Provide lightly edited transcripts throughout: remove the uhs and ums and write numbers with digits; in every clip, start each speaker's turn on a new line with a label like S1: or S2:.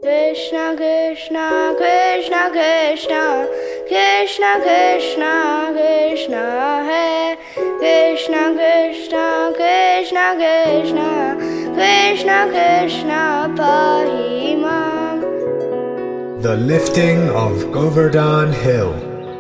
S1: Krishna Krishna Krishna Krishna Krishna Krishna Krishna Hare Krishna Krishna Krishna Krishna Krishna Krishna Pahi Mam.
S2: The lifting of Govardhan Hill.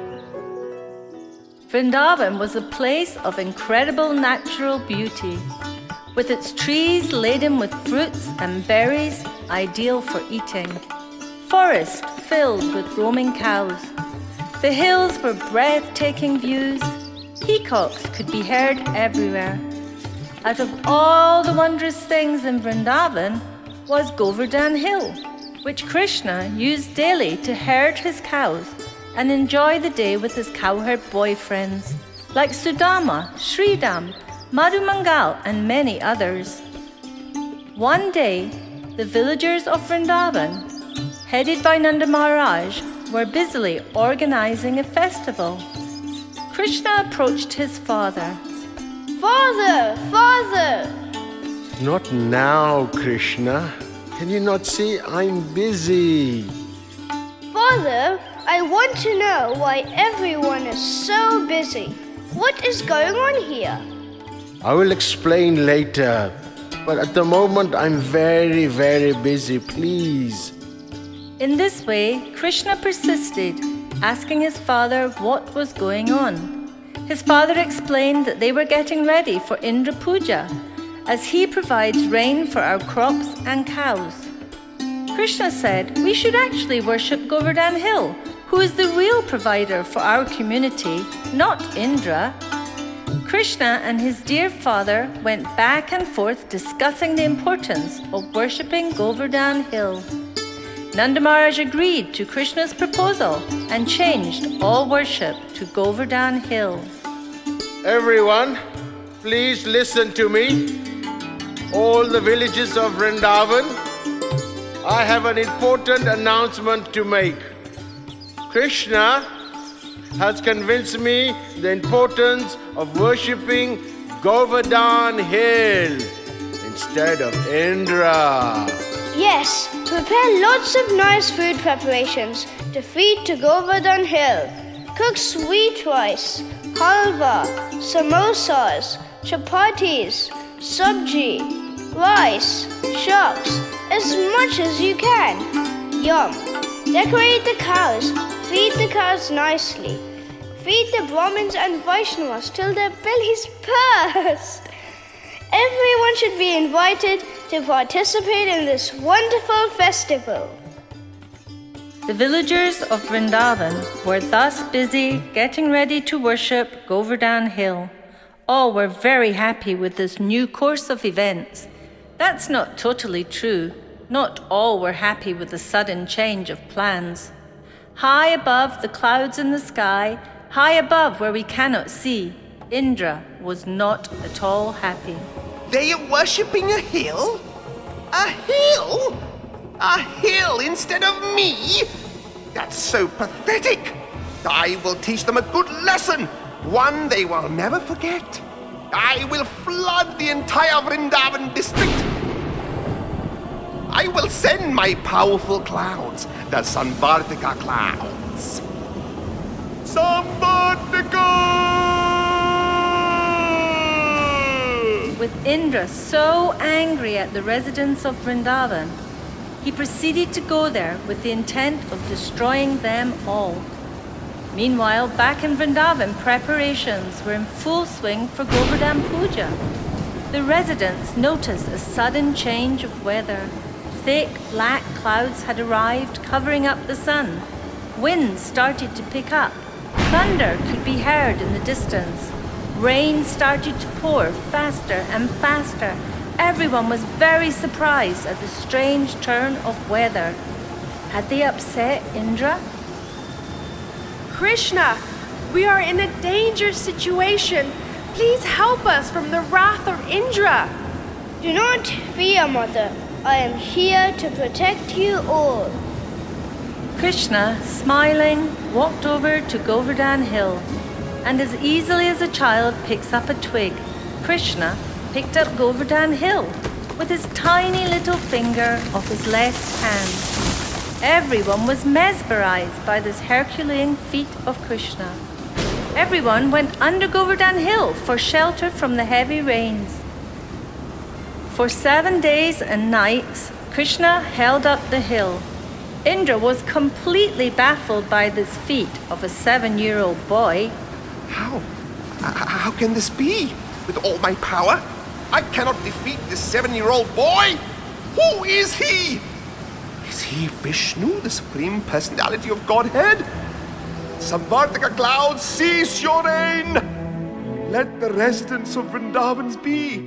S3: Vrindavan was a place of incredible natural beauty, with its trees laden with fruits and berries ideal for eating, forests filled with roaming cows. The hills were breathtaking views. Peacocks could be heard everywhere. Out of all the wondrous things in Vrindavan was Govardhan Hill, which Krishna used daily to herd his cows and enjoy the day with his cowherd boyfriends like Sudama, Sridham, Madhu Mangal and many others. One day, the villagers of Vrindavan, headed by Nanda Maharaj, were busily organizing a festival. Krishna approached his father.
S1: Father! Father!
S4: Not now, Krishna. Can you not see I'm busy?
S1: Father, I want to know why everyone is so busy. What is going on here?
S4: I will explain later. But at the moment, I'm very, very busy. Please.
S3: In this way, Krishna persisted, asking his father what was going on. His father explained that they were getting ready for Indra Puja, as he provides rain for our crops and cows. Krishna said we should actually worship Govardhan Hill, who is the real provider for our community, not Indra. Krishna and his dear father went back and forth discussing the importance of worshipping Govardhan Hill. Nanda Maharaj agreed to Krishna's proposal and changed all worship to Govardhan Hill.
S4: Everyone, please listen to me. All the villages of Vrindavan, I have an important announcement to make. Krishna has convinced me the importance of worshipping Govardhan Hill instead of Indra.
S1: Yes, prepare lots of nice food preparations to feed to Govardhan Hill. Cook sweet rice, halwa, samosas, chapatis, sabji, rice, sharks, as much as you can. Yum! Decorate the cows, feed the cows nicely. Feed the Brahmins and Vaishnavas till their bellies burst. Everyone should be invited to participate in this wonderful festival.
S3: The villagers of Vrindavan were thus busy getting ready to worship Govardhan Hill. All were very happy with this new course of events. That's not totally true. Not all were happy with the sudden change of plans. High above the clouds in the sky, high above where we cannot see, Indra was not at all happy.
S5: They are worshipping a hill? A hill? A hill instead of me? That's so pathetic. I will teach them a good lesson, one they will never forget. I will flood the entire Vrindavan district. I will send my powerful clouds, the Samvartika clouds. Samvartika!
S3: With Indra so angry at the residents of Vrindavan, he proceeded to go there with the intent of destroying them all. Meanwhile, back in Vrindavan, preparations were in full swing for Govardhan Puja. The residents noticed a sudden change of weather. Thick black clouds had arrived, covering up the sun. Winds started to pick up. Thunder could be heard in the distance. Rain started to pour faster and faster. Everyone was very surprised at the strange turn of weather. Had they upset Indra?
S6: Krishna, we are in a dangerous situation. Please help us from the wrath of Indra.
S1: Do not fear, Mother. I am here to protect you all.
S3: Krishna, smiling, walked over to Govardhan Hill, and as easily as a child picks up a twig, Krishna picked up Govardhan Hill with his tiny little finger of his left hand. Everyone was mesmerized by this Herculean feat of Krishna. Everyone went under Govardhan Hill for shelter from the heavy rains. For 7 days and nights, Krishna held up the hill. Indra was completely baffled by this feat of a 7-year-old boy.
S5: How can this be? With all my power, I cannot defeat this 7-year-old boy. Who is he? Is he Vishnu, the Supreme Personality of Godhead? Samvartaka clouds, cease your reign. Let the residents of Vrindavans be.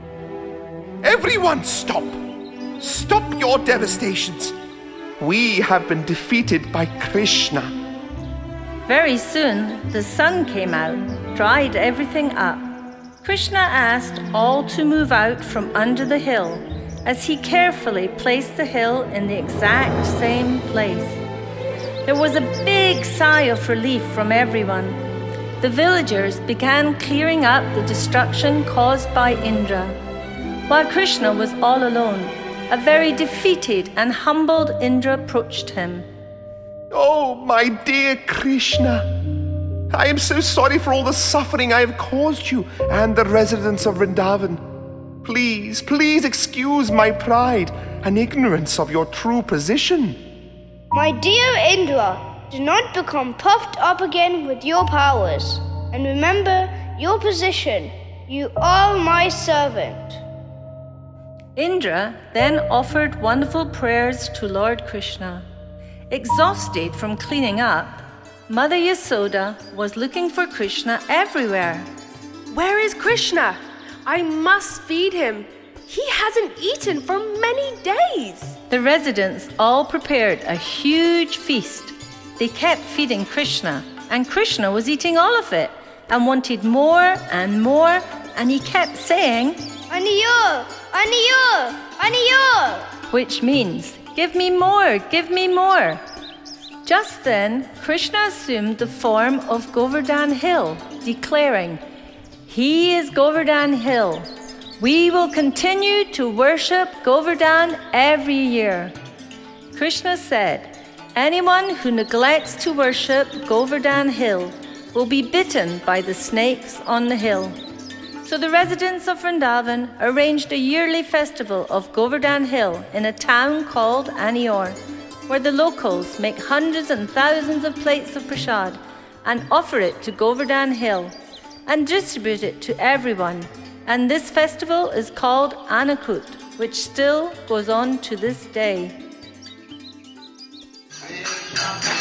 S5: Everyone stop. Stop your devastations. We have been defeated by Krishna.
S3: Very soon, the sun came out, dried everything up. Krishna asked all to move out from under the hill as he carefully placed the hill in the exact same place. There was a big sigh of relief from everyone. The villagers began clearing up the destruction caused by Indra, while Krishna was all alone. A very defeated and humbled Indra approached him.
S5: Oh, my dear Krishna, I am so sorry for all the suffering I have caused you and the residents of Vrindavan. Please, please excuse my pride and ignorance of your true position.
S1: My dear Indra, do not become puffed up again with your powers. And remember your position. You are my servant.
S3: Indra then offered wonderful prayers to Lord Krishna. Exhausted from cleaning up, Mother Yasoda was looking for Krishna everywhere.
S6: Where is Krishna? I must feed him. He hasn't eaten for many days.
S3: The residents all prepared a huge feast. They kept feeding Krishna, and Krishna was eating all of it and wanted more and more, and he kept saying,
S1: Aniyo, Aniyo, Aniyo,
S3: which means, give me more, give me more. Just then, Krishna assumed the form of Govardhan Hill, declaring, He is Govardhan Hill. We will continue to worship Govardhan every year. Krishna said, anyone who neglects to worship Govardhan Hill will be bitten by the snakes on the hill. So the residents of Vrindavan arranged a yearly festival of Govardhan Hill in a town called Anior, where the locals make hundreds and thousands of plates of prasad and offer it to Govardhan Hill and distribute it to everyone. And this festival is called Annakut, which still goes on to this day.